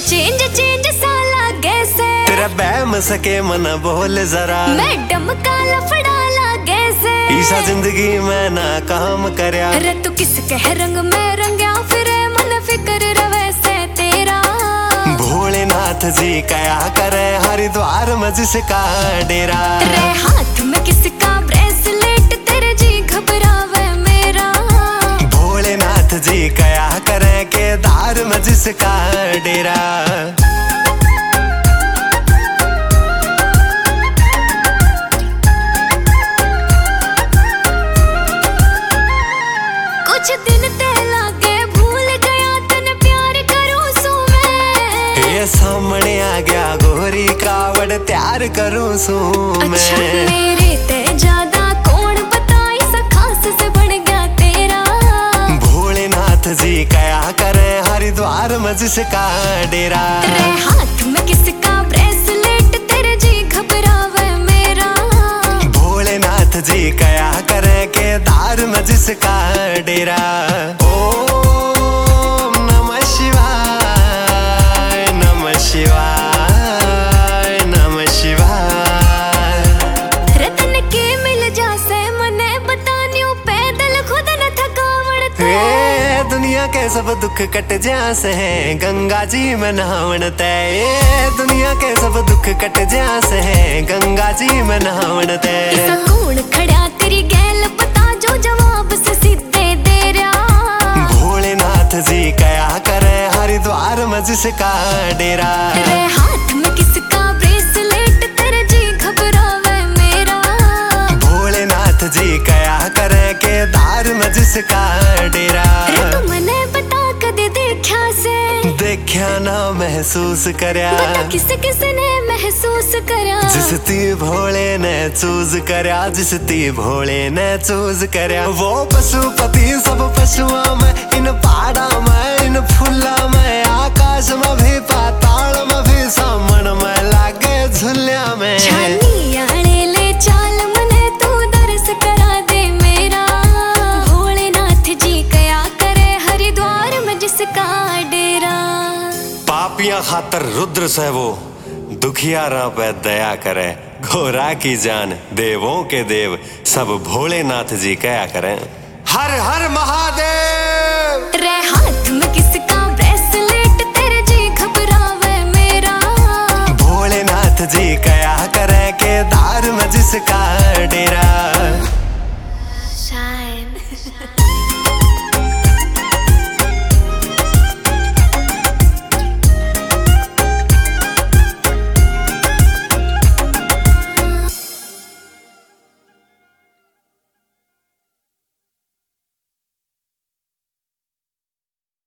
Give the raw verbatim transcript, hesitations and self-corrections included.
change change सा लागे से तेरा बहम सके मन बोल जरा मैडम का लफड़ा लागे से ईसा जिंदगी में ना काम करया रे तू किस कह रंग में रंगया फिर मन फिक्र रवे से तेरा भोलेनाथ जी कया करे हरिद्वार में जिसका डेरा रे हाथ में किसका ब्रेसलेट तेरे जी घबरावे मेरा भोलेनाथ जी कया करे केदार में जिसका डेरा कुछ दिन ते लागे भूल गया तन प्यार करूं सू मैं ये सामने आ गया गोरी कावड़ तैयार करूं सू मैं अच्छा मेरे ते ज्यादा कौन बताई सा खास से बन गया तेरा भोलेनाथ जी कया करे हरिद्वार में जिसका डेरा रे हाथ में किसका ब्रेसलेट तेरे जी घबरावे मेरा भोलेनाथ जी कया करे केदार में जिसका डेरा ओम नमः शिवाय नमः शिवाय नमः शिवाय रतन के मिल जासे मने बतानियो पैदल खुद न थकावण ते ए दुनिया के सब दुख कट जासे हैं गंगा जी में नहावन तय ए दुनिया के सब दुख कट जासे हैं गंगा जी में नहावन तय ऐसा कौन खड़ा तेरी गैल पता जो जवाब से सीधे दे रहा भोलेनाथ जी कया करे हरिद्वार में जिसका डेरा रे हाथ में किसका ब्रेसलेट तेरे जी घबरावे मेरा भोलेनाथ जी कया करे केदार में जिसका डेरा रे तू मने बता कदे देखा से देखया ना महसूस करया बता किस किस ने महसूस करा जिस ती भोले ने चूज करया जिस ती भोले ने चूज करया वो पशुपति सब पशुओं में इन पहाड़ा में इन फूला में आकाश में भी पाताल में भी सामन में लागे झुलिया में छानी आने ले चाल मने तू दर्श करा दे मेरा भोलेनाथ जी कया करे हरिद्वार में जिसका डेरा पापियां खातर रुद्र से वो दुखियारा पे दया करे घोरा की जान देवों के देव सब भोलेनाथ जी कया करें हर हर महादेव रे हाथ में किसका ब्रेसलेट तेरे जी घबरावे मेरा भोलेनाथ जी कया करे केदार में जिसका डेरा शाइन